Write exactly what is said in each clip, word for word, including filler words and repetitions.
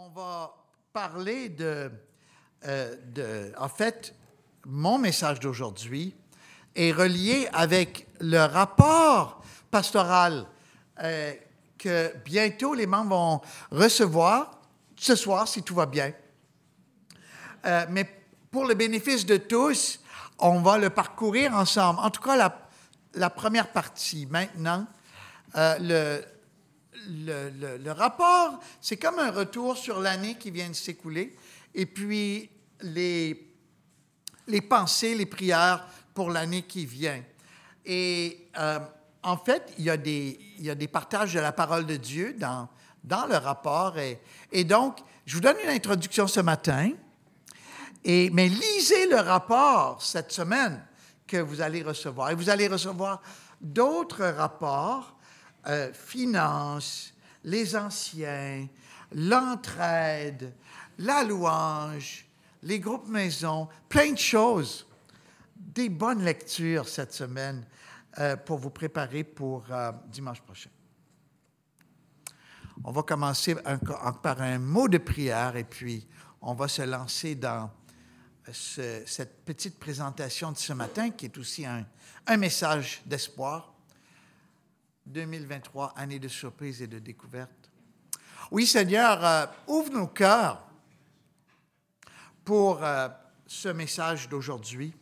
on va parler de, euh, de... En fait, mon message d'aujourd'hui est relié avec le rapport pastoral euh, que bientôt les membres vont recevoir ce soir, si tout va bien. Euh, mais pour le bénéfice de tous, on va le parcourir ensemble. En tout cas, la, la première partie. Maintenant, euh, le, le, le, le rapport, c'est comme un retour sur l'année qui vient de s'écouler, et puis les, les pensées, les prières pour l'année qui vient. Et euh, en fait, il y a des, il y a des partages de la parole de Dieu dans, dans le rapport. Et, et donc, je vous donne une introduction ce matin. Et, mais lisez le rapport cette semaine que vous allez recevoir. Et vous allez recevoir d'autres rapports, euh, finances, les anciens, l'entraide, la louange, les groupes maison, plein de choses. Des bonnes lectures cette semaine euh, pour vous préparer pour euh, dimanche prochain. On va commencer un, par un mot de prière et puis on va se lancer dans ce, cette petite présentation de ce matin qui est aussi un, un message d'espoir. deux mille vingt-trois, année de surprise et de découverte. Oui, Seigneur, euh, ouvre nos cœurs pour euh, ce message d'aujourd'hui.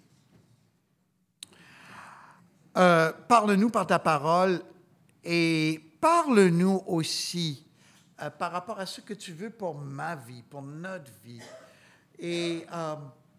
Euh, parle-nous par ta parole et parle-nous aussi euh, par rapport à ce que tu veux pour ma vie, pour notre vie. Et euh,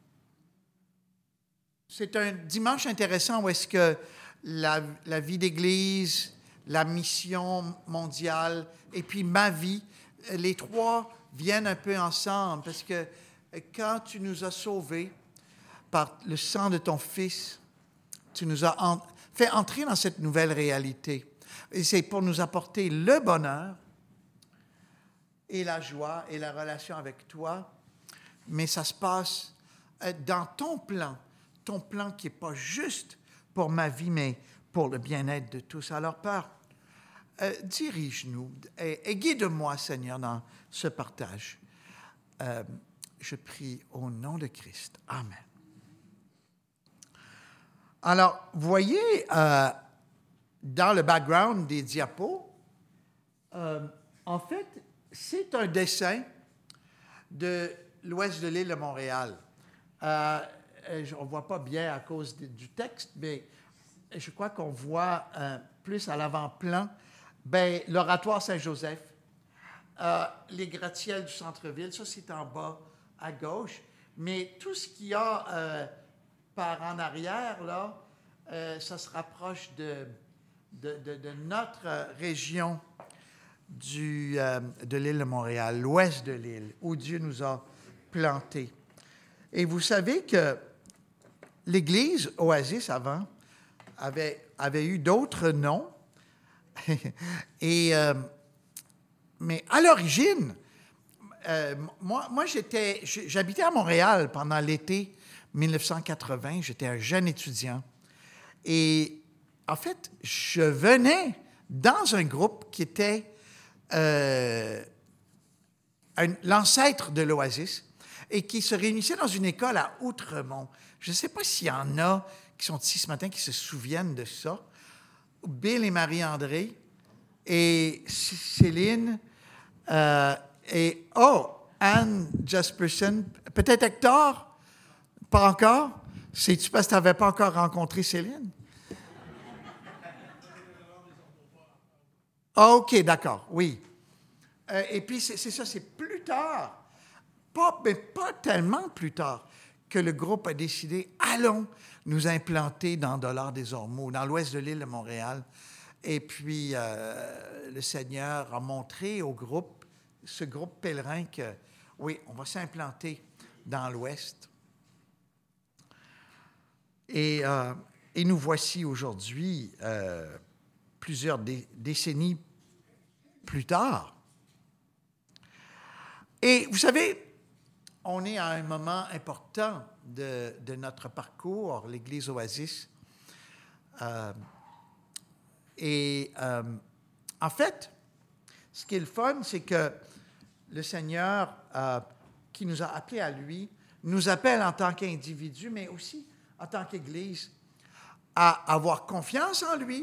c'est un dimanche intéressant où est-ce que la, la vie d'Église, la mission mondiale et puis ma vie, les trois viennent un peu ensemble parce que quand tu nous as sauvés par le sang de ton Fils, tu nous as en, fait entrer dans cette nouvelle réalité. Et c'est pour nous apporter le bonheur et la joie et la relation avec toi, mais ça se passe dans ton plan, ton plan qui n'est pas juste pour ma vie, mais pour le bien-être de tous. Alors, Père, euh, dirige-nous et, et guide-moi, Seigneur, dans ce partage. Euh, je prie au nom de Christ. Amen. Alors, vous voyez, euh, dans le background des diapos, euh, en fait, c'est un dessin de l'ouest de l'île de Montréal. Euh, on ne voit pas bien à cause de, du texte, mais je crois qu'on voit euh, plus à l'avant-plan ben, l'oratoire Saint-Joseph, euh, les gratte-ciels du centre-ville, ça c'est en bas à gauche, mais tout ce qu'il y a euh, par en arrière, là, euh, ça se rapproche de, de, de, de notre région du, euh, de l'île de Montréal, l'ouest de l'île, où Dieu nous a plantés. Et vous savez que l'Église Oasis, avant, avait, avait eu d'autres noms. Et, euh, mais à l'origine, euh, moi, moi j'étais, j'habitais à Montréal pendant l'été dix-neuf cent quatre-vingts. J'étais un jeune étudiant. Et en fait, je venais dans un groupe qui était euh, un, l'ancêtre de l'Oasis et qui se réunissait dans une école à Outremont. Je ne sais pas s'il y en a qui sont ici ce matin qui se souviennent de ça. Bill et Marie-André et Céline euh, et, oh, Anne Jasperson, peut-être Hector, pas encore? C'est-tu parce que tu n'avais pas encore rencontré Céline? Ah, OK, d'accord, oui. Euh, et puis, c'est, c'est ça, c'est plus tard, pas, mais pas tellement plus tard, que le groupe a décidé, allons nous implanter dans Dollard-des-Ormeaux, dans l'ouest de l'île de Montréal. Et puis, euh, le Seigneur a montré au groupe, ce groupe pèlerin, que, oui, on va s'implanter dans l'ouest. Et, euh, et nous voici aujourd'hui, euh, plusieurs dé- décennies plus tard. Et vous savez, on est à un moment important de, de notre parcours, l'Église Oasis. Euh, et euh, en fait, ce qui est le fun, c'est que le Seigneur, euh, qui nous a appelés à lui, nous appelle en tant qu'individus, mais aussi en tant qu'Église, à avoir confiance en lui,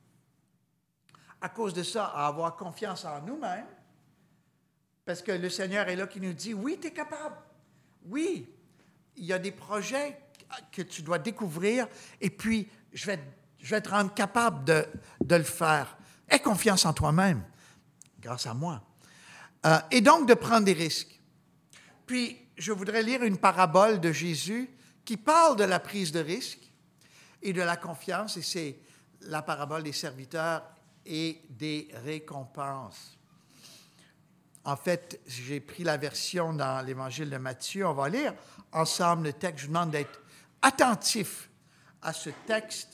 à cause de ça, à avoir confiance en nous-mêmes, parce que le Seigneur est là qui nous dit, oui, tu es capable, oui, il y a des projets que tu dois découvrir, et puis je vais, je vais te rendre capable de, de le faire. Aie confiance en toi-même, grâce à moi. Euh, et donc de prendre des risques. Puis, je voudrais lire une parabole de Jésus qui parle de la prise de risque et de la confiance, et c'est la parabole des serviteurs et des récompenses. En fait, j'ai pris la version dans l'Évangile de Matthieu. On va lire ensemble le texte. Je vous demande d'être attentif à ce texte,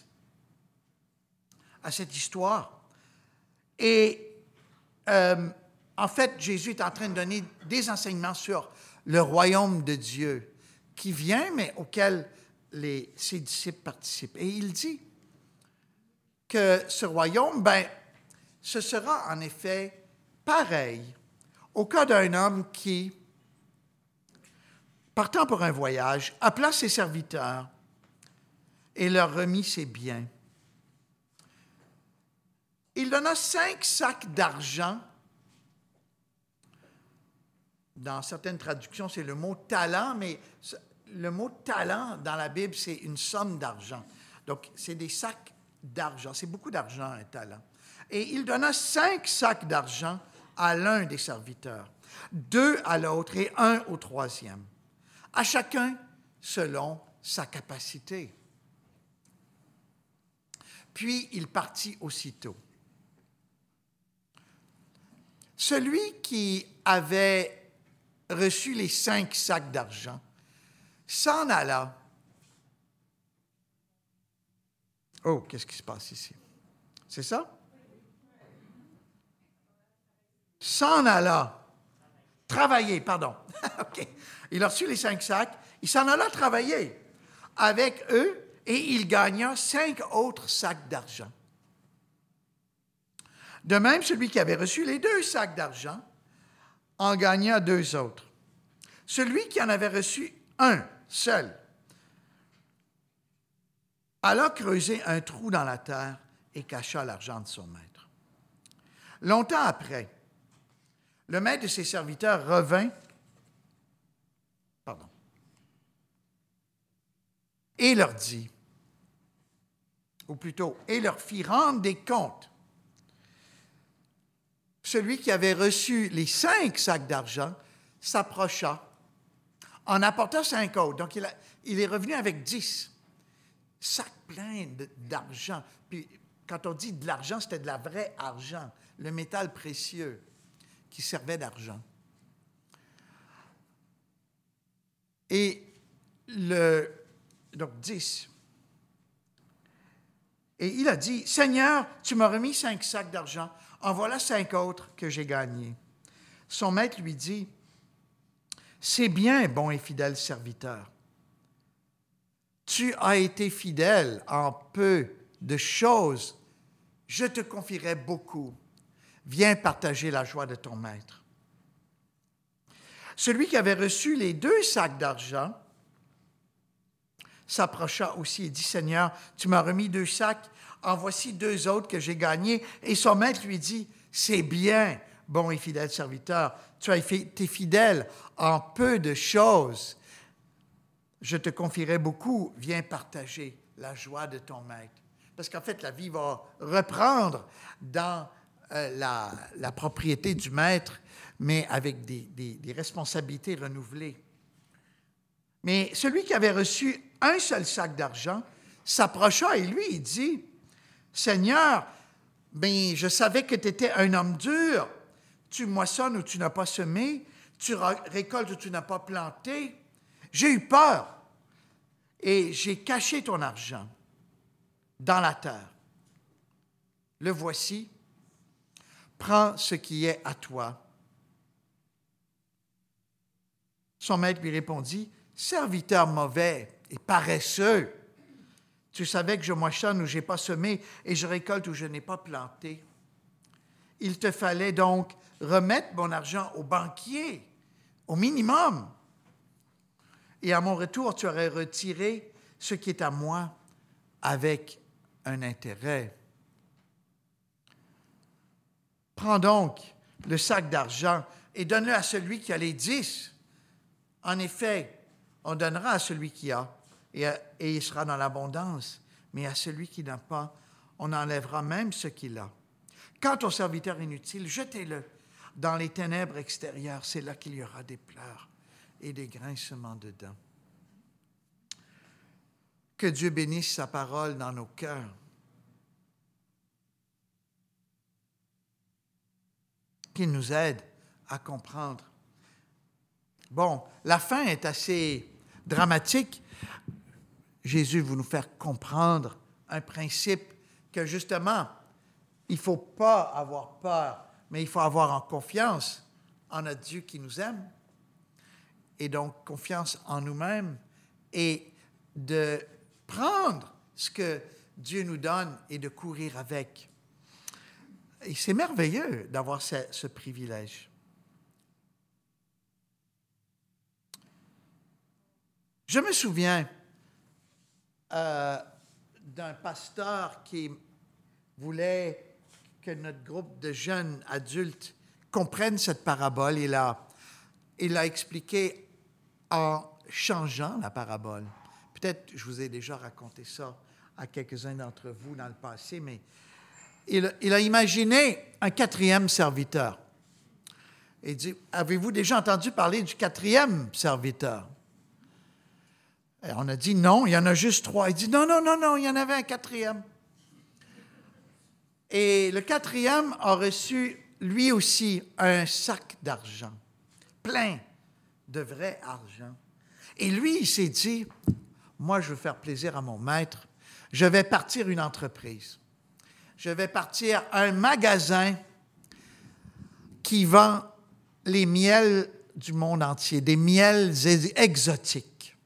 à cette histoire. Et euh, en fait, Jésus est en train de donner des enseignements sur le royaume de Dieu qui vient, mais auquel les, ses disciples participent. Et il dit que ce royaume, ben, ce sera en effet pareil au cas d'un homme qui, partant pour un voyage, appela ses serviteurs et leur remit ses biens. Il donna cinq sacs d'argent. Dans certaines traductions, c'est le mot talent, mais le mot talent dans la Bible, c'est une somme d'argent. Donc, c'est des sacs d'argent. C'est beaucoup d'argent, un talent. Et il donna cinq sacs d'argent à l'un des serviteurs, deux à l'autre et un au troisième, à chacun selon sa capacité. Puis il partit aussitôt. Celui qui avait reçu les cinq sacs d'argent s'en alla. Oh, qu'est-ce qui se passe ici? C'est ça? S'en alla. Travailler, pardon. OK. Il a reçu les cinq sacs. Il s'en alla travailler avec eux et il gagna cinq autres sacs d'argent. De même, celui qui avait reçu les deux sacs d'argent en gagna deux autres. Celui qui en avait reçu un seul alla creuser un trou dans la terre et cacha l'argent de son maître. Longtemps après, le maître de ses serviteurs revint, pardon, et leur dit, ou plutôt, et leur fit rendre des comptes. Celui qui avait reçu les cinq sacs d'argent s'approcha en apportant cinq autres. Donc, il, a, il est revenu avec dix sacs pleins de, d'argent. Puis, quand on dit de l'argent, c'était de la vraie argent, le métal précieux qui servait d'argent. Et le, donc dix. Et il a dit, « Seigneur, tu m'as remis cinq sacs d'argent. En voilà cinq autres que j'ai gagnés. » Son maître lui dit, « C'est bien, bon et fidèle serviteur. Tu as été fidèle en peu de choses. Je te confierai beaucoup. Viens partager la joie de ton maître. » Celui qui avait reçu les deux sacs d'argent s'approcha aussi et dit, « Seigneur, tu m'as remis deux sacs, en voici deux autres que j'ai gagnés. » Et son maître lui dit, « C'est bien, bon et fidèle serviteur, tu as été fidèle en peu de choses. Je te confierai beaucoup, viens partager la joie de ton maître. » Parce qu'en fait, la vie va reprendre dans euh, la, la propriété du maître, mais avec des, des, des responsabilités renouvelées. Mais celui qui avait reçu un seul sac d'argent s'approcha et lui, il dit, « Seigneur, ben, je savais que tu étais un homme dur. Tu moissonnes où tu n'as pas semé, tu récoltes où tu n'as pas planté. J'ai eu peur et j'ai caché ton argent dans la terre. Le voici, prends ce qui est à toi. » Son maître lui répondit, « Serviteur mauvais et paresseux, tu savais que je moissonne où je n'ai pas semé et je récolte où je n'ai pas planté. Il te fallait donc remettre mon argent au banquier, au minimum. Et à mon retour, tu aurais retiré ce qui est à moi avec un intérêt. Prends donc le sac d'argent et donne-le à celui qui a les dix. En effet, on donnera à celui qui a, et, à, et il sera dans l'abondance. Mais à celui qui n'a pas, on enlèvera même ce qu'il a. Quant au serviteur inutile, jetez-le dans les ténèbres extérieures. C'est là qu'il y aura des pleurs et des grincements de dents. Que Dieu bénisse sa parole dans nos cœurs. Qu'il nous aide à comprendre. Bon, la fin est assez dramatique. Jésus veut nous faire comprendre un principe que justement, il ne faut pas avoir peur, mais il faut avoir en confiance en notre Dieu qui nous aime, et donc confiance en nous-mêmes, et de prendre ce que Dieu nous donne et de courir avec. Et c'est merveilleux d'avoir ce, ce privilège. Je me souviens euh, d'un pasteur qui voulait que notre groupe de jeunes adultes comprenne cette parabole. Il a, il a expliqué en changeant la parabole. Peut-être je vous ai déjà raconté ça à quelques-uns d'entre vous dans le passé, mais il, il a imaginé un quatrième serviteur. Il dit, avez-vous déjà entendu parler du quatrième serviteur? Et on a dit non, il y en a juste trois. Il dit non, non, non, non, il y en avait un quatrième. Et le quatrième a reçu lui aussi un sac d'argent, plein de vrai argent. Et lui, il s'est dit, moi, je veux faire plaisir à mon maître, je vais partir une entreprise. Je vais partir un magasin qui vend les miels du monde entier, des miels exotiques.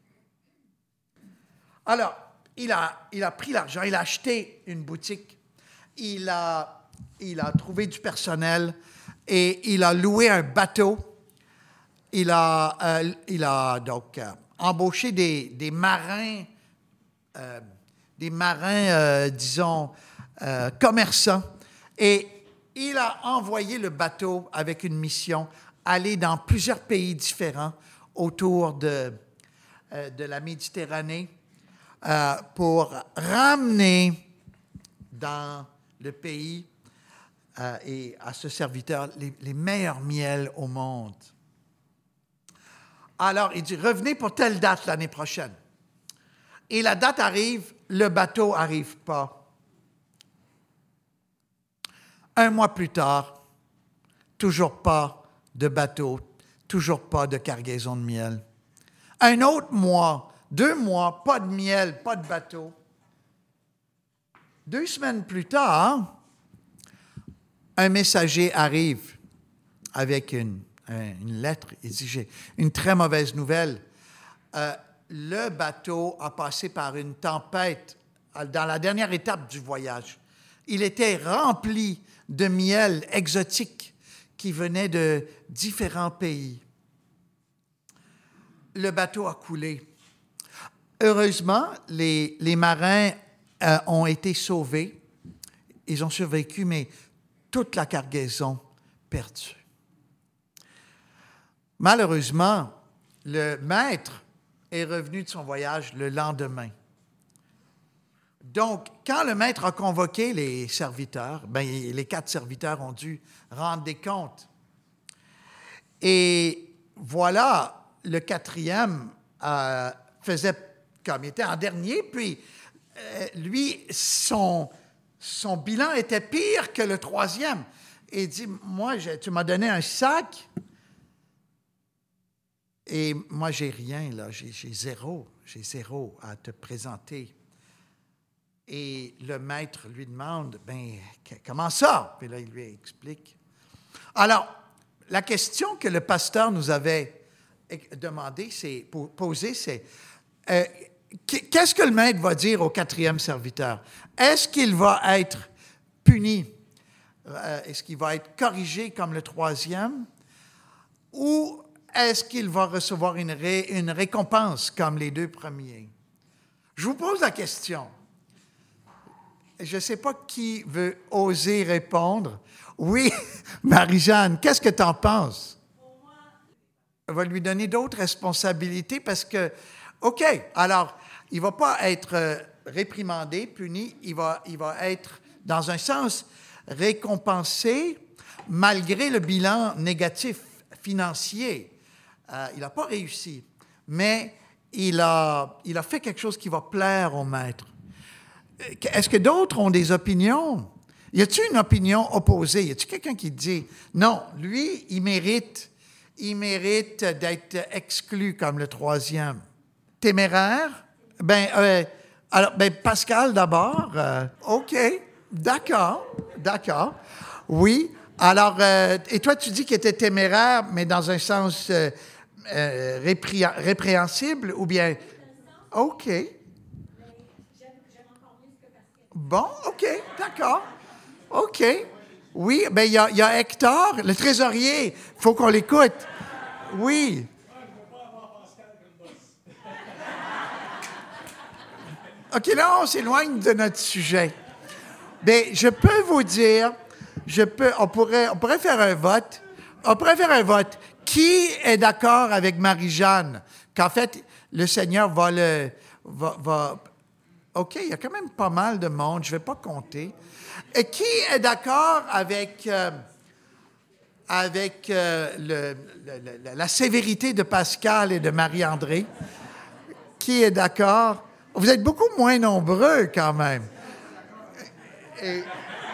Alors, il a, il a pris l'argent, il a acheté une boutique, il a, il a trouvé du personnel et il a loué un bateau. Il a, euh, il a donc euh, embauché des, des marins, euh, des marins, euh, disons, euh, commerçants, et il a envoyé le bateau avec une mission, aller dans plusieurs pays différents autour de, euh, de la Méditerranée, Euh, pour ramener dans le pays euh, et à ce serviteur les, les meilleurs miels au monde. Alors, il dit, revenez pour telle date l'année prochaine. Et la date arrive, le bateau n'arrive pas. Un mois plus tard, toujours pas de bateau, toujours pas de cargaison de miel. Un autre mois, Deux mois, pas de miel, pas de bateau. Deux semaines plus tard, un messager arrive avec une, une lettre. Il dit, j'ai une très mauvaise nouvelle. Euh, le bateau a passé par une tempête dans la dernière étape du voyage. Il était rempli de miel exotique qui venait de différents pays. Le bateau a coulé. Heureusement, les, les marins euh, ont été sauvés. Ils ont survécu, mais toute la cargaison perdue. Malheureusement, le maître est revenu de son voyage le lendemain. Donc, quand le maître a convoqué les serviteurs, ben, les quatre serviteurs ont dû rendre des comptes. Et voilà, le quatrième euh, faisait comme il était en dernier, puis euh, lui, son, son bilan était pire que le troisième. Et il dit, moi, je, tu m'as donné un sac, et moi, j'ai rien, là, j'ai, j'ai zéro, j'ai zéro à te présenter. Et le maître lui demande, ben, comment ça? Puis là, il lui explique. Alors, la question que le pasteur nous avait demandée, c'est, posée, c'est, euh, qu'est-ce que le maître va dire au quatrième serviteur? Est-ce qu'il va être puni, euh, est-ce qu'il va être corrigé comme le troisième? Ou est-ce qu'il va recevoir une, ré, une récompense comme les deux premiers? Je vous pose la question. Je ne sais pas qui veut oser répondre. Oui, Marie-Jeanne, qu'est-ce que tu en penses? On va lui donner d'autres responsabilités parce que, OK, alors, il ne va pas être euh, réprimandé, puni, il va, il va être, dans un sens, récompensé malgré le bilan négatif financier. Euh, il n'a pas réussi, mais il a, il a fait quelque chose qui va plaire au maître. Est-ce que d'autres ont des opinions? Y a-t-il une opinion opposée? Y a-t-il quelqu'un qui dit, non, lui, il mérite, il mérite d'être exclu comme le troisième? Téméraire? Ben, euh, alors, ben Pascal d'abord. Euh, OK, d'accord, d'accord. Oui, alors, euh, et toi, tu dis qu'il était téméraire, mais dans un sens euh, euh, répri- répréhensible ou bien... OK. Bon, OK, d'accord. OK. Oui, bien, il y, y a Hector, le trésorier. Il faut qu'on l'écoute. Oui. OK, là, on s'éloigne de notre sujet. Bien, je peux vous dire, je peux, on pourrait, on pourrait faire un vote. On pourrait faire un vote. Qui est d'accord avec Marie-Jeanne qu'en fait, le Seigneur va le... Va, va, OK, il y a quand même pas mal de monde, je ne vais pas compter. Et qui est d'accord avec, euh, avec euh, le, le, le, la sévérité de Pascal et de Marie-André? Qui est d'accord? Vous êtes beaucoup moins nombreux quand même. Et,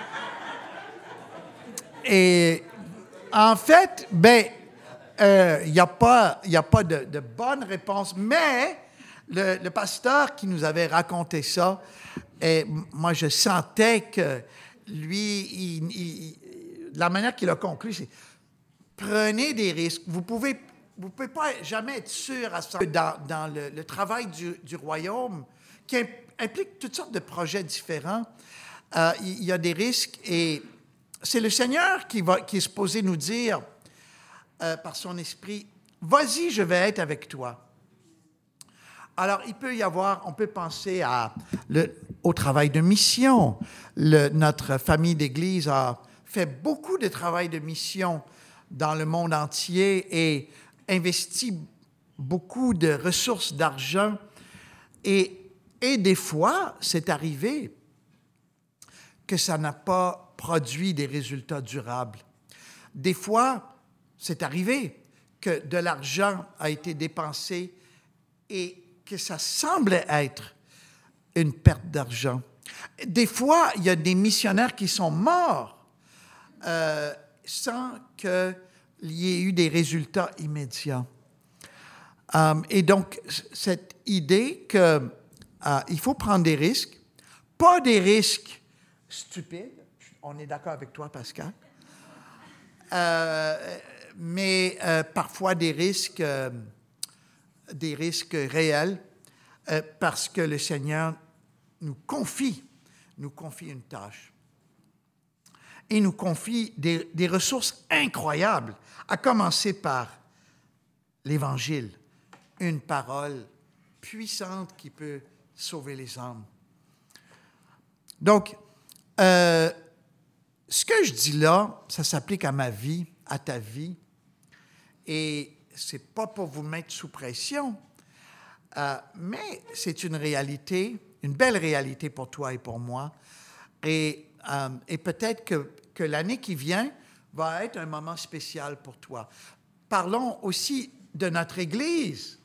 et en fait, ben, il euh, n'y a pas, y a pas de, de bonne réponse, mais le, le pasteur qui nous avait raconté ça, et moi, je sentais que lui, il, il, la manière qu'il a conclu, c'est prenez des risques. Vous pouvez, vous pouvez pas jamais être sûr à ça. Dans, dans le, le travail du, du royaume, qui implique toutes sortes de projets différents, euh, il y a des risques et c'est le Seigneur qui, va, qui est supposé nous dire, euh, par son esprit, vas-y, je vais être avec toi. Alors, il peut y avoir, on peut penser à le, au travail de mission. Le, notre famille d'Église a fait beaucoup de travail de mission dans le monde entier et investi beaucoup de ressources d'argent. Et, et des fois, c'est arrivé que ça n'a pas produit des résultats durables. Des fois, c'est arrivé que de l'argent a été dépensé et que ça semblait être une perte d'argent. Des fois, il y a des missionnaires qui sont morts euh, sans qu'il y ait eu des résultats immédiats. Um, et donc, cette idée qu'il uh, faut prendre des risques, pas des risques stupides, on est d'accord avec toi, Pascal, euh, mais euh, parfois des risques... Euh, des risques réels euh, parce que le Seigneur nous confie, nous confie une tâche. Et nous confie des, des ressources incroyables, à commencer par l'Évangile, une parole puissante qui peut sauver les âmes. Donc, euh, ce que je dis là, ça s'applique à ma vie, à ta vie, et ce n'est pas pour vous mettre sous pression, euh, mais c'est une réalité, une belle réalité pour toi et pour moi. Et, euh, et peut-être que, que l'année qui vient va être un moment spécial pour toi. Parlons aussi de notre Église,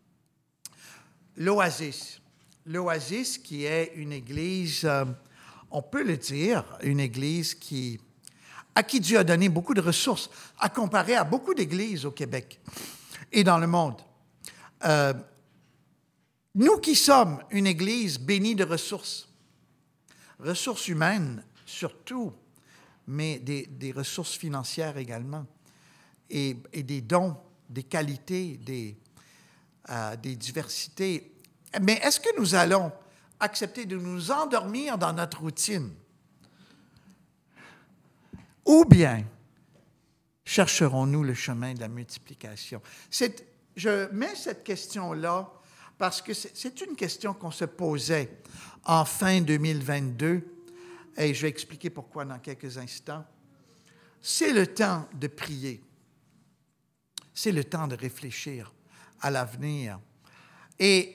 l'Oasis. L'Oasis qui est une Église, euh, on peut le dire, une Église qui... à qui Dieu a donné beaucoup de ressources, à comparer à beaucoup d'églises au Québec et dans le monde. Euh, nous qui sommes une Église bénie de ressources, ressources humaines surtout, mais des, des ressources financières également, et, et des dons, des qualités, des, euh, des diversités. Mais est-ce que nous allons accepter de nous endormir dans notre routine? ou bien chercherons-nous le chemin de la multiplication? C'est, je mets cette question-là parce que c'est, c'est une question qu'on se posait en fin deux mille vingt-deux, et je vais expliquer pourquoi dans quelques instants. C'est le temps de prier. C'est le temps de réfléchir à l'avenir. Et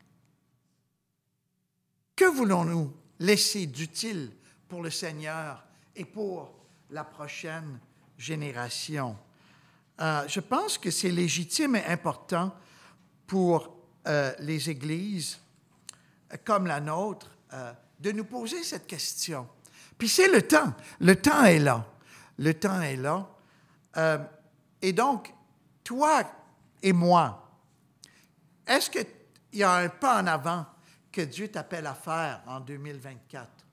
que voulons-nous laisser d'utile pour le Seigneur et pour la prochaine génération? Euh, je pense que c'est légitime et important pour euh, les églises comme la nôtre euh, de nous poser cette question. Puis c'est le temps. Le temps est là. Le temps est là. Euh, et donc, toi et moi, est-ce qu'il y a un pas en avant que Dieu t'appelle à faire en deux mille vingt-quatre?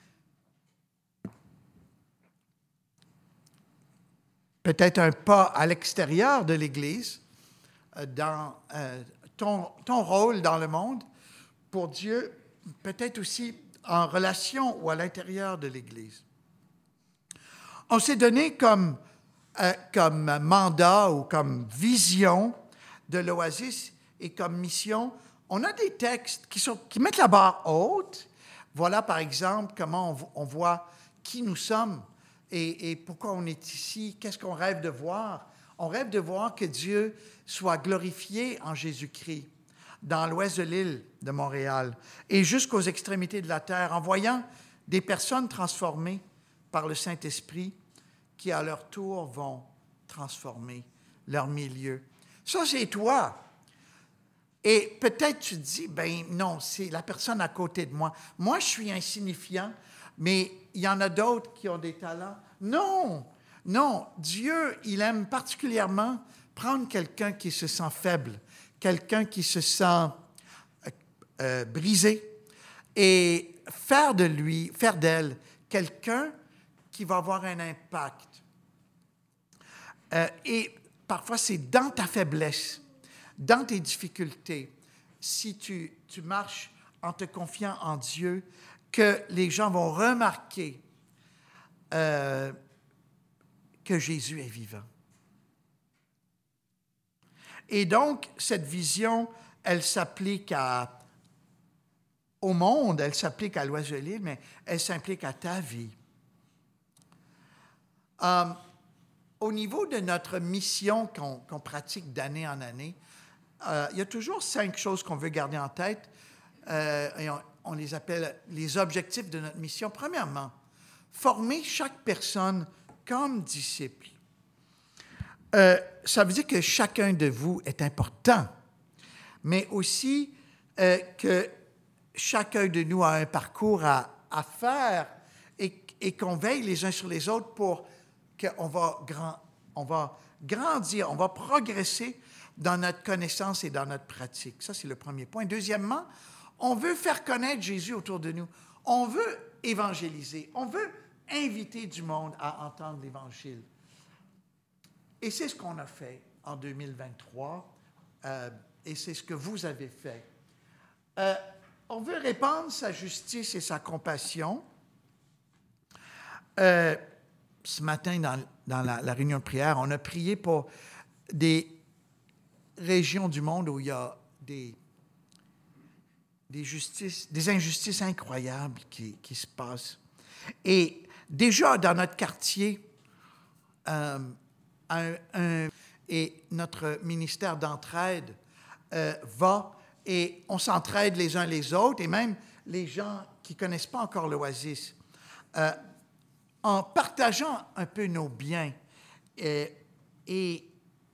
Peut-être un pas à l'extérieur de l'Église, dans euh, ton, ton rôle dans le monde, pour Dieu, peut-être aussi en relation ou à l'intérieur de l'Église. On s'est donné comme, euh, comme mandat ou comme vision de l'Oasis et comme mission, on a des textes qui, sont, qui mettent la barre haute. Voilà, par exemple, comment on, on voit qui nous sommes et, et pourquoi on est ici, qu'est-ce qu'on rêve de voir. On rêve de voir que Dieu soit glorifié en Jésus-Christ dans l'ouest de l'île de Montréal et jusqu'aux extrémités de la terre, en voyant des personnes transformées par le Saint-Esprit qui, à leur tour, vont transformer leur milieu. Ça, c'est toi. Et peut-être tu te dis, ben non, c'est la personne à côté de moi. Moi, je suis insignifiant, mais il y en a d'autres qui ont des talents. Non, non, Dieu, il aime particulièrement prendre quelqu'un qui se sent faible, quelqu'un qui se sent euh, euh, brisé, et faire de lui, faire d'elle quelqu'un qui va avoir un impact. Euh, et parfois, c'est dans ta faiblesse, dans tes difficultés, si tu, tu marches en te confiant en Dieu, que les gens vont remarquer euh, que Jésus est vivant. Et donc, cette vision, elle s'applique à, au monde, elle s'applique à l'ouest de l'île, mais elle s'implique à ta vie. Euh, au niveau de notre mission qu'on, qu'on pratique d'année en année, euh, il y a toujours cinq choses qu'on veut garder en tête, euh, et on, on les appelle les objectifs de notre mission. Premièrement, former chaque personne comme disciple. Euh, ça veut dire que chacun de vous est important, mais aussi euh, que chacun de nous a un parcours à, à faire et, et qu'on veille les uns sur les autres pour qu'on va, grand, on va grandir, on va progresser dans notre connaissance et dans notre pratique. Ça, c'est le premier point. Deuxièmement, on veut faire connaître Jésus autour de nous. On veut évangéliser. On veut inviter du monde à entendre l'Évangile. Et c'est ce qu'on a fait en deux mille vingt-trois, euh, et c'est ce que vous avez fait. Euh, on veut répandre sa justice et sa compassion. Euh, ce matin, dans, dans la, la réunion de prière, on a prié pour des régions du monde où il y a des, des, justices, des injustices incroyables qui, qui se passent. Et déjà, dans notre quartier, euh, Un, un, et notre ministère d'entraide euh, va et on s'entraide les uns les autres, et même les gens qui ne connaissent pas encore l'Oasis, euh, en partageant un peu nos biens. Euh, et,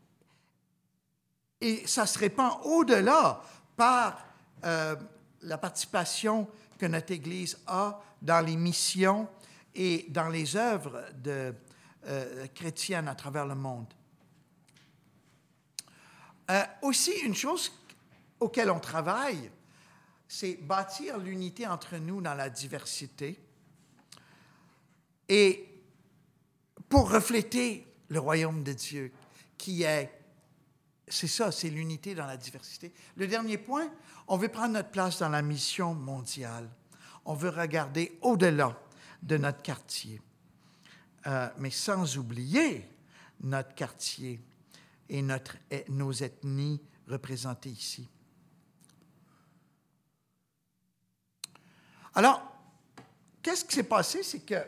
et ça se répand au-delà par euh, la participation que notre Église a dans les missions et dans les œuvres de Euh, chrétienne à travers le monde. Euh, aussi, une chose auquel on travaille, c'est bâtir l'unité entre nous dans la diversité et pour refléter le royaume de Dieu qui est, c'est ça, c'est l'unité dans la diversité. Le dernier point, on veut prendre notre place dans la mission mondiale. On veut regarder au-delà de notre quartier. euh, mais sans oublier notre quartier et notre, nos ethnies représentées ici. Alors, qu'est-ce qui s'est passé? C'est que,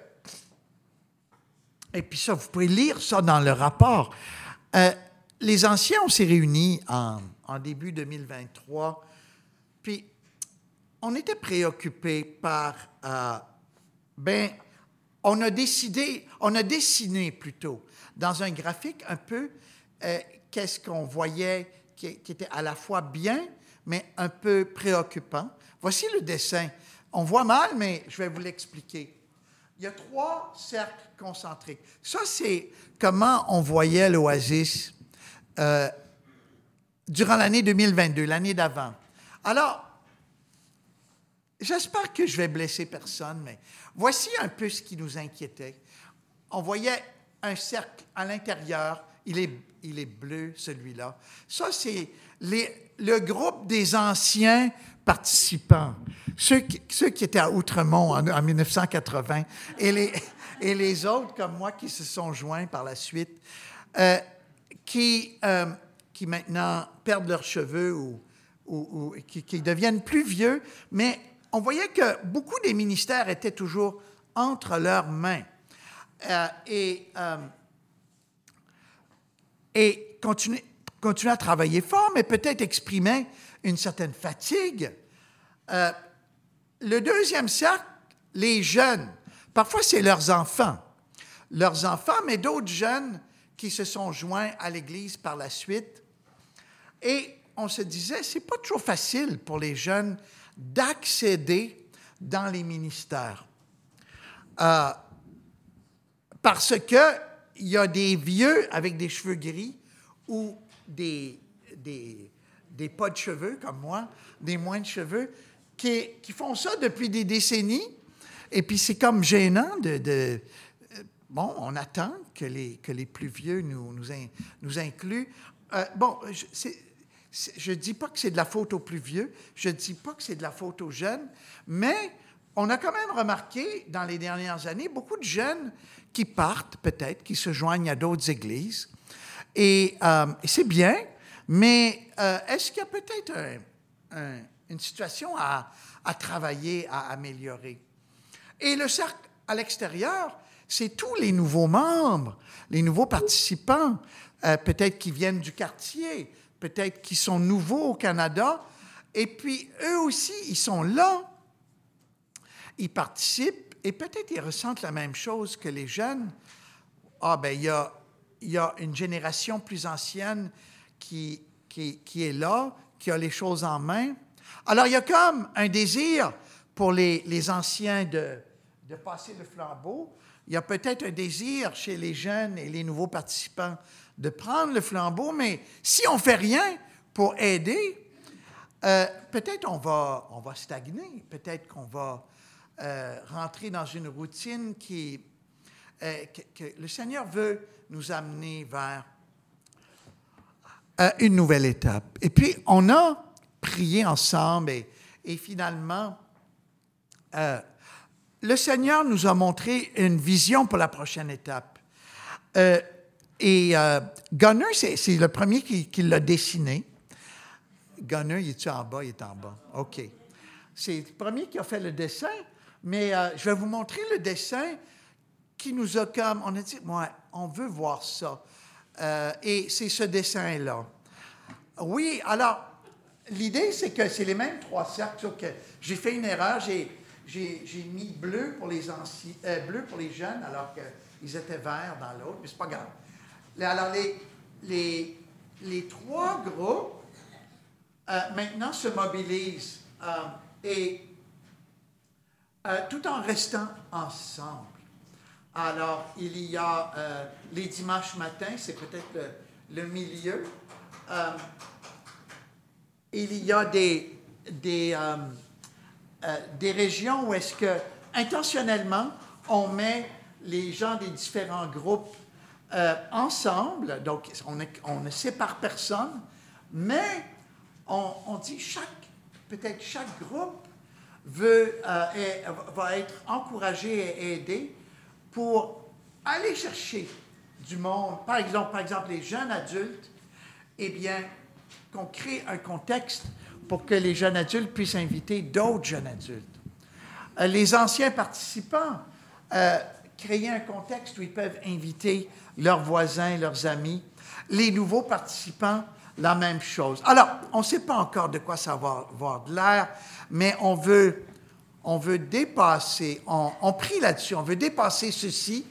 et puis ça, vous pouvez lire ça dans le rapport, euh, les anciens, on s'est réunis en, en début deux mille vingt-trois, puis on était préoccupés par, euh, ben, on a décidé, on a dessiné plutôt, dans un graphique un peu, euh, qu'est-ce qu'on voyait qui, qui était à la fois bien, mais un peu préoccupant. Voici le dessin. On voit mal, mais je vais vous l'expliquer. Il y a trois cercles concentriques. Ça, c'est comment on voyait l'Oasis euh, durant l'année deux mille vingt-deux, l'année d'avant. Alors, j'espère que je vais blesser personne, mais voici un peu ce qui nous inquiétait. On voyait un cercle à l'intérieur. Il est, il est bleu, celui-là. Ça, c'est les, le groupe des anciens participants, ceux qui, ceux qui étaient à Outremont en, en mille neuf cent quatre-vingts, et les, et les autres, comme moi, qui se sont joints par la suite, euh, qui, euh, qui maintenant perdent leurs cheveux ou, ou, ou qui, qui deviennent plus vieux, mais on voyait que beaucoup des ministères étaient toujours entre leurs mains euh, et, euh, et continuaient, continuaient à travailler fort, mais peut-être exprimaient une certaine fatigue. Euh, le deuxième cercle, les jeunes. Parfois, c'est leurs enfants. Leurs enfants, mais d'autres jeunes qui se sont joints à l'Église par la suite. Et on se disait, c'est pas toujours facile pour les jeunes d'accéder dans les ministères. Euh, parce qu'il y a des vieux avec des cheveux gris ou des, des, des pas de cheveux comme moi, des moins de cheveux, qui, qui font ça depuis des décennies. Et puis c'est comme gênant de... de bon, on attend que les, que les plus vieux nous, nous, in, nous incluent. Euh, bon, je ne dis pas que c'est de la faute aux plus vieux, je ne dis pas que c'est de la faute aux jeunes, mais on a quand même remarqué dans les dernières années beaucoup de jeunes qui partent peut-être, qui se joignent à d'autres églises. Et, euh, et c'est bien, mais euh, est-ce qu'il y a peut-être un, un, une situation à, à travailler, à améliorer? Et le cercle à l'extérieur, c'est tous les nouveaux membres, les nouveaux participants, euh, peut-être qui viennent du quartier, peut-être qui sont nouveaux au Canada, et puis eux aussi, ils sont là, ils participent, et peut-être ils ressentent la même chose que les jeunes. Ah, bien, il y a, il y a une génération plus ancienne qui, qui, qui est là, qui a les choses en main. Alors, il y a comme un désir pour les, les anciens de, de passer le flambeau. Il y a peut-être un désir chez les jeunes et les nouveaux participants de prendre le flambeau, mais si on ne fait rien pour aider, euh, peut-être on va, on va stagner, peut-être qu'on va euh, rentrer dans une routine qui, euh, que, que le Seigneur veut nous amener vers euh, une nouvelle étape. Et puis, on a prié ensemble et, et finalement, euh, le Seigneur nous a montré une vision pour la prochaine étape. Euh, et euh, Gunner, c'est, c'est le premier qui, qui l'a dessiné. Gunner, il est-tu en bas? Il est en bas. OK. C'est le premier qui a fait le dessin, mais euh, je vais vous montrer le dessin qui nous a comme... On a dit, ouais, on veut voir ça. Euh, et c'est ce dessin-là. Oui, alors, l'idée, c'est que c'est les mêmes trois cercles, sauf que j'ai fait une erreur, j'ai... J'ai, j'ai mis bleu pour les anciens, euh, bleu pour les jeunes, alors qu'ils étaient verts dans l'autre, mais c'est pas grave. Alors, les, les, les trois groupes, euh, maintenant, se mobilisent, euh, et euh, tout en restant ensemble. Alors, il y a euh, les dimanches matins, c'est peut-être le, le milieu. Euh, il y a des... des euh, Euh, des régions où est-ce que, intentionnellement, on met les gens des différents groupes euh, ensemble, donc on, est, on ne sépare personne, mais on, on dit chaque, peut-être chaque groupe veut, euh, est, va être encouragé et aidé pour aller chercher du monde, par exemple, par exemple les jeunes adultes, eh bien, qu'on crée un contexte pour que les jeunes adultes puissent inviter d'autres jeunes adultes. Euh, les anciens participants, euh, créer un contexte où ils peuvent inviter leurs voisins, leurs amis. Les nouveaux participants, la même chose. Alors, on ne sait pas encore de quoi ça va avoir de l'air, mais on veut, on veut dépasser, on, on prie là-dessus, on veut dépasser ceci,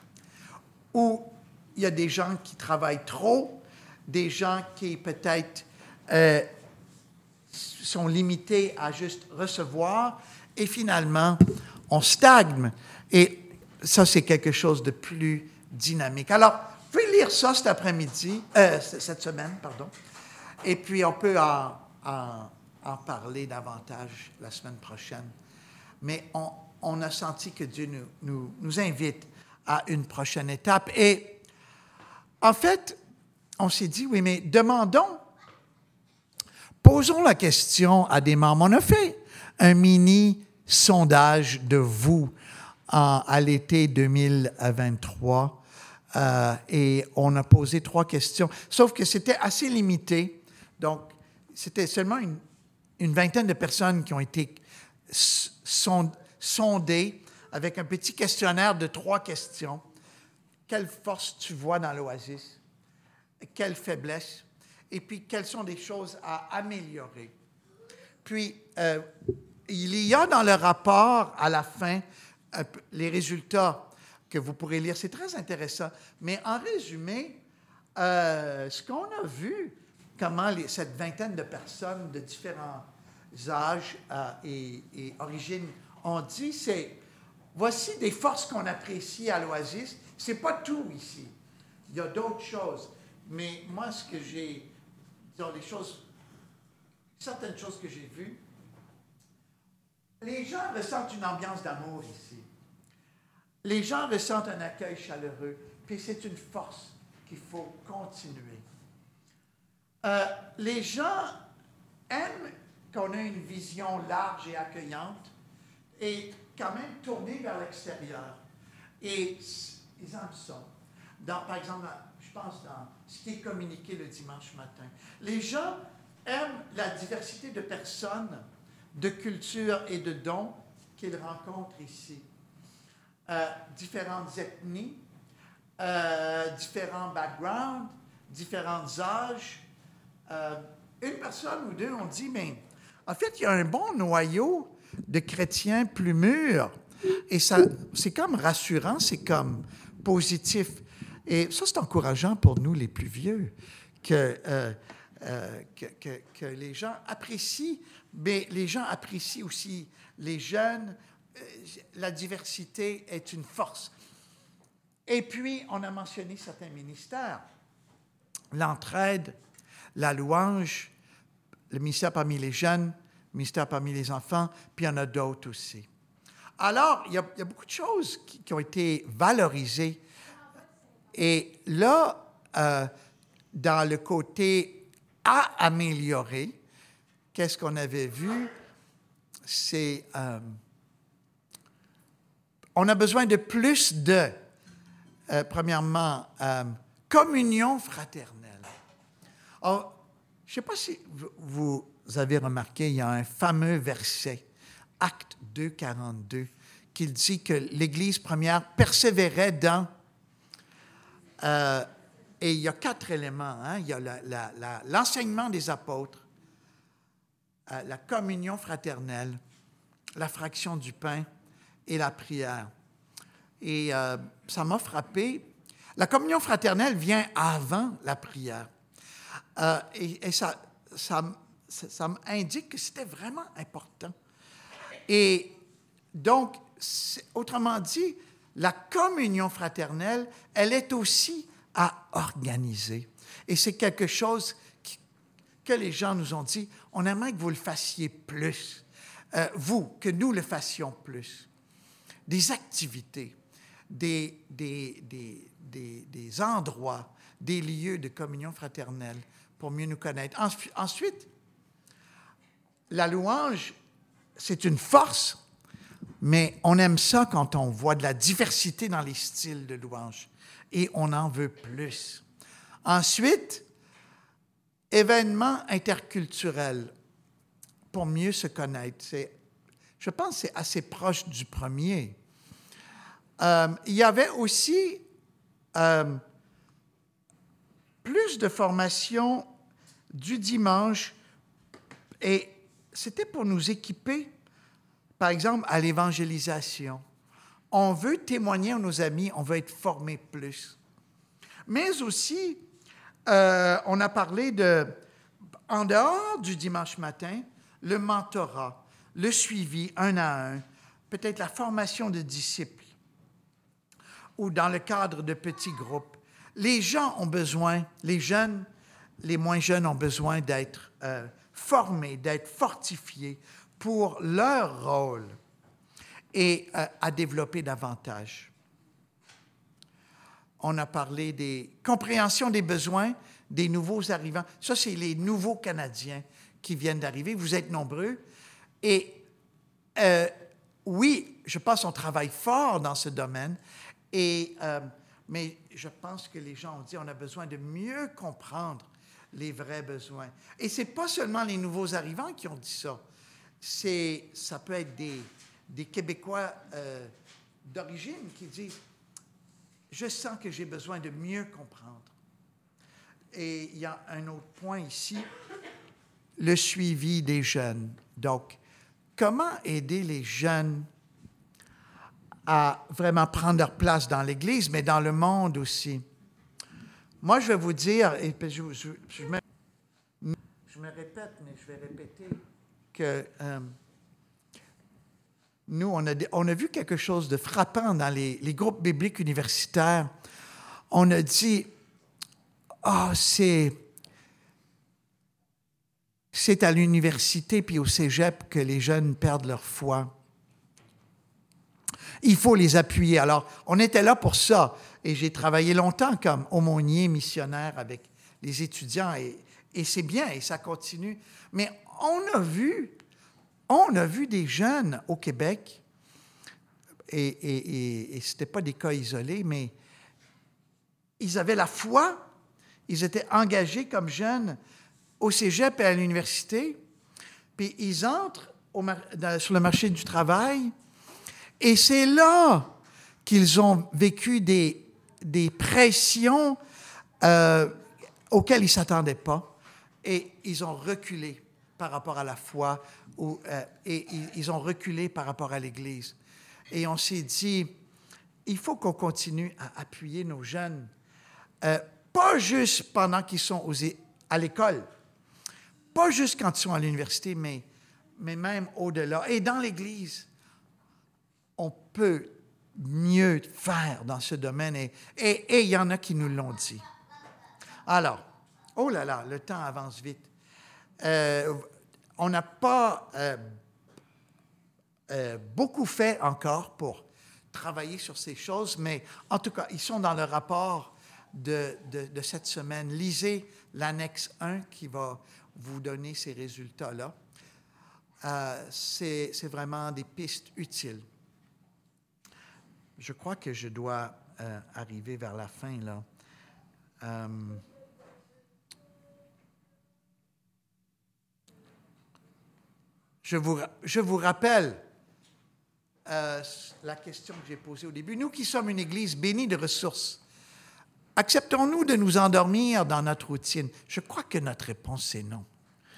où il y a des gens qui travaillent trop, des gens qui peut-être euh, sont limités à juste recevoir, et finalement, on stagne. Et ça, c'est quelque chose de plus dynamique. Alors, vous pouvez lire ça cet après-midi, euh, cette semaine, pardon, et puis on peut en, en, en parler davantage la semaine prochaine. Mais on, on a senti que Dieu nous, nous, nous invite à une prochaine étape. Et en fait, on s'est dit, oui, mais demandons, posons la question à des membres. On a fait un mini-sondage de vous en, à l'été deux mille vingt-trois euh, et on a posé trois questions, sauf que c'était assez limité. Donc, c'était seulement une, une vingtaine de personnes qui ont été sond, sondées avec un petit questionnaire de trois questions. Quelle force tu vois dans l'Oasis? Quelle faiblesse? Et puis, quelles sont des choses à améliorer? Puis, euh, il y a dans le rapport, à la fin, euh, les résultats que vous pourrez lire. C'est très intéressant. Mais en résumé, euh, ce qu'on a vu, comment les, cette vingtaine de personnes de différents âges euh, et, et origines ont dit, c'est voici des forces qu'on apprécie à l'Oasis. C'est pas tout ici. Il y a d'autres choses. Mais moi, ce que j'ai, disons, les choses, certaines choses que j'ai vues, les gens ressentent une ambiance d'amour ici. Les gens ressentent un accueil chaleureux, puis c'est une force qu'il faut continuer. Euh, les gens aiment qu'on ait une vision large et accueillante et quand même tournée vers l'extérieur. Et ils en sont. Dans, par exemple, je pense dans ce qui est communiqué le dimanche matin. Les gens aiment la diversité de personnes, de cultures et de dons qu'ils rencontrent ici. Euh, différentes ethnies, euh, différents backgrounds, différents âges. Euh, une personne ou deux ont dit, mais en fait, il y a un bon noyau de chrétiens plus mûrs. Et ça, c'est comme rassurant, c'est comme positif. Et ça, c'est encourageant pour nous, les plus vieux, que, euh, euh, que, que, que les gens apprécient, mais les gens apprécient aussi les jeunes. La diversité est une force. Et puis, on a mentionné certains ministères. L'entraide, la louange, le ministère parmi les jeunes, le ministère parmi les enfants, puis il y en a d'autres aussi. Alors, il y a, il y a beaucoup de choses qui, qui ont été valorisées. Et là, euh, dans le côté à améliorer, qu'est-ce qu'on avait vu? C'est... Euh, on a besoin de plus de, euh, premièrement, euh, communion fraternelle. Alors, je ne sais pas si vous avez remarqué, il y a un fameux verset, Actes deux, quarante-deux, qui dit que l'Église première persévérait dans... Euh, et il y a quatre éléments. Hein? Il y a la, la, la, l'enseignement des apôtres, euh, la communion fraternelle, la fraction du pain et la prière. Et euh, ça m'a frappé. La communion fraternelle vient avant la prière. Euh, et et ça, ça, ça, ça m'indique que c'était vraiment important. Et donc, autrement dit, la communion fraternelle, elle est aussi à organiser. Et c'est quelque chose qui, que les gens nous ont dit, on aimerait que vous le fassiez plus. Euh, vous, que nous le fassions plus. Des activités, des, des, des, des, des endroits, des lieux de communion fraternelle pour mieux nous connaître. Ensuite, la louange, c'est une force. mais on aime ça quand on voit de la diversité dans les styles de louange et on en veut plus. Ensuite, événements interculturels pour mieux se connaître. C'est, je pense que c'est assez proche du premier. Euh, il y avait aussi euh, plus de formation du dimanche et c'était pour nous équiper, par exemple, à l'évangélisation. On veut témoigner à nos amis, on veut être formés plus. Mais aussi, euh, on a parlé de, en dehors du dimanche matin, le mentorat, le suivi un à un, peut-être la formation de disciples ou dans le cadre de petits groupes. Les gens ont besoin, les jeunes, les moins jeunes ont besoin d'être euh, formés, d'être fortifiés pour leur rôle et euh, à développer davantage. On a parlé des compréhensions des besoins des nouveaux arrivants. Ça, c'est les nouveaux Canadiens qui viennent d'arriver. Vous êtes nombreux. Et euh, oui, je pense qu'on travaille fort dans ce domaine. Et, euh, mais je pense que les gens ont dit qu'on a besoin de mieux comprendre les vrais besoins. Et ce n'est pas seulement les nouveaux arrivants qui ont dit ça. C'est, ça peut être des, des Québécois euh, d'origine qui disent « Je sens que j'ai besoin de mieux comprendre ». Et il y a un autre point ici, le suivi des jeunes. Donc, comment aider les jeunes à vraiment prendre leur place dans l'Église, mais dans le monde aussi? Moi, je vais vous dire, et je, je, je, me, je me répète, mais je vais répéter que euh, nous, on a, on a vu quelque chose de frappant dans les, les groupes bibliques universitaires. On a dit, ah, oh, c'est, c'est à l'université puis au cégep que les jeunes perdent leur foi. Il faut les appuyer. Alors, on était là pour ça. Et j'ai travaillé longtemps comme aumônier missionnaire avec les étudiants. Et, et c'est bien, et ça continue. Mais on a vu, on a vu des jeunes au Québec, et, et, et, et ce n'était pas des cas isolés, mais ils avaient la foi, ils étaient engagés comme jeunes au cégep et à l'université, puis ils entrent au, dans, sur le marché du travail, et c'est là qu'ils ont vécu des, des pressions euh, auxquelles ils ne s'attendaient pas, et ils ont reculé par rapport à la foi, ou, euh, et ils ont reculé par rapport à l'Église. Et on s'est dit, il faut qu'on continue à appuyer nos jeunes, euh, pas juste pendant qu'ils sont aux, à l'école, pas juste quand ils sont à l'université, mais, mais même au-delà. Et dans l'Église, on peut mieux faire dans ce domaine, et il et, et y en a qui nous l'ont dit. Alors, oh là là, le temps avance vite. Euh, on n'a pas euh, euh, beaucoup fait encore pour travailler sur ces choses, mais en tout cas, ils sont dans le rapport de, de, de cette semaine. Lisez l'annexe un qui va vous donner ces résultats-là. Euh, c'est, c'est vraiment des pistes utiles. Je crois que je dois euh, arriver vers la fin, là. Euh, je, vous, je vous rappelle euh, la question que j'ai posée au début. Nous qui sommes une Église bénie de ressources, acceptons-nous de nous endormir dans notre routine? Je crois que notre réponse est non.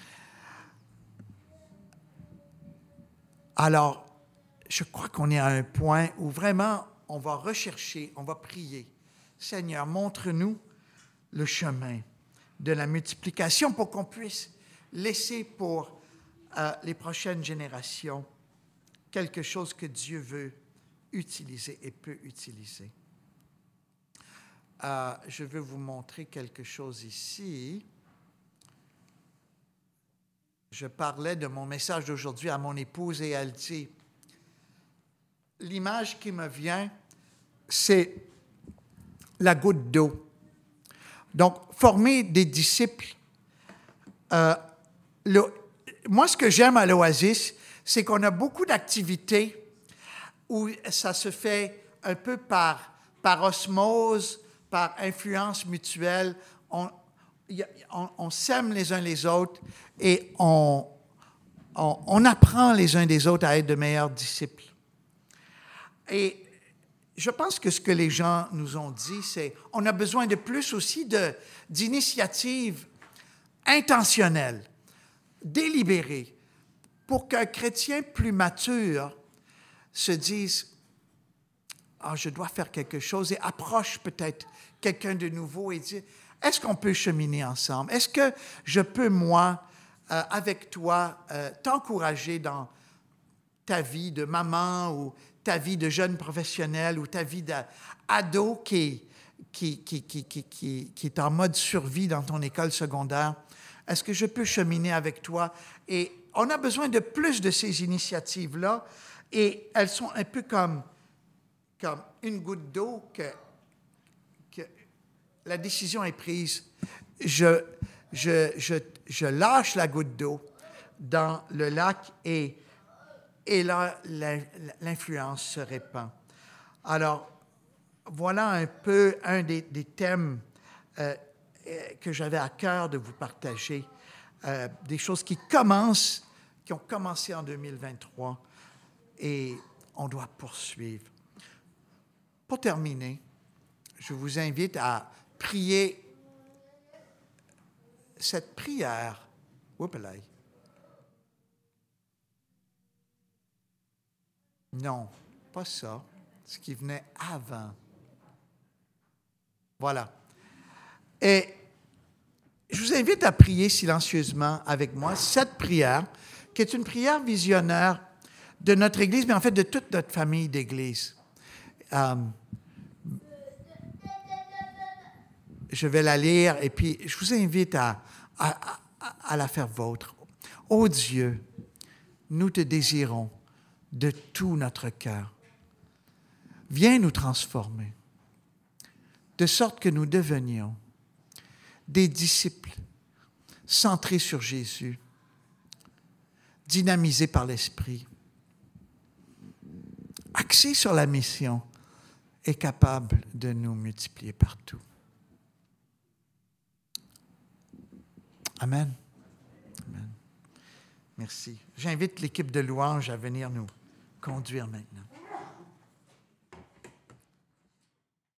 Alors, je crois qu'on est à un point où vraiment on va rechercher, on va prier. Seigneur, montre-nous le chemin de la multiplication pour qu'on puisse laisser pour euh, les prochaines générations quelque chose que Dieu veut utiliser et peut utiliser. Euh, je veux vous montrer quelque chose ici. Je parlais de mon message d'aujourd'hui à mon épouse et elle dit, l'image qui me vient, c'est la goutte d'eau. Donc, former des disciples. Euh, le, moi, ce que j'aime à l'Oasis, c'est qu'on a beaucoup d'activités où ça se fait un peu par, par osmose, par influence mutuelle. On, on, on s'aime les uns les autres et on, on, on apprend les uns des autres à être de meilleurs disciples. Et je pense que ce que les gens nous ont dit, c'est on a besoin de plus aussi de, d'initiatives intentionnelles, délibérées, pour qu'un chrétien plus mature se dise « Ah, je dois faire quelque chose » et approche peut-être quelqu'un de nouveau et dit « Est-ce qu'on peut cheminer ensemble? Est-ce que je peux, moi, euh, avec toi, euh, t'encourager dans ta vie de maman ou ta vie de jeune professionnel ou ta vie d'ado qui, qui, qui, qui, qui, qui, qui est en mode survie dans ton école secondaire? Est-ce que je peux cheminer avec toi? » Et on a besoin de plus de ces initiatives-là et elles sont un peu comme, comme une goutte d'eau que, que la décision est prise. Je, je, je, je lâche la goutte d'eau dans le lac et Et là, l'influence se répand. Alors, voilà un peu un des, des thèmes euh, que j'avais à cœur de vous partager. Euh, des choses qui commencent, qui ont commencé en deux mille vingt-trois et on doit poursuivre. Pour terminer, je vous invite à prier cette prière. Oups-là. Non, pas ça. Ce qui venait avant. Voilà. Et je vous invite à prier silencieusement avec moi cette prière, qui est une prière visionnaire de notre Église, mais en fait de toute notre famille d'Église. Euh, je vais la lire et puis je vous invite à, à, à, à la faire vôtre. Ô Dieu, nous te désirons de tout notre cœur. Viens nous transformer, de sorte que nous devenions des disciples centrés sur Jésus, dynamisés par l'Esprit, axés sur la mission et capables de nous multiplier partout. Amen. Amen. Merci. J'invite l'équipe de louanges à venir nous conduire maintenant.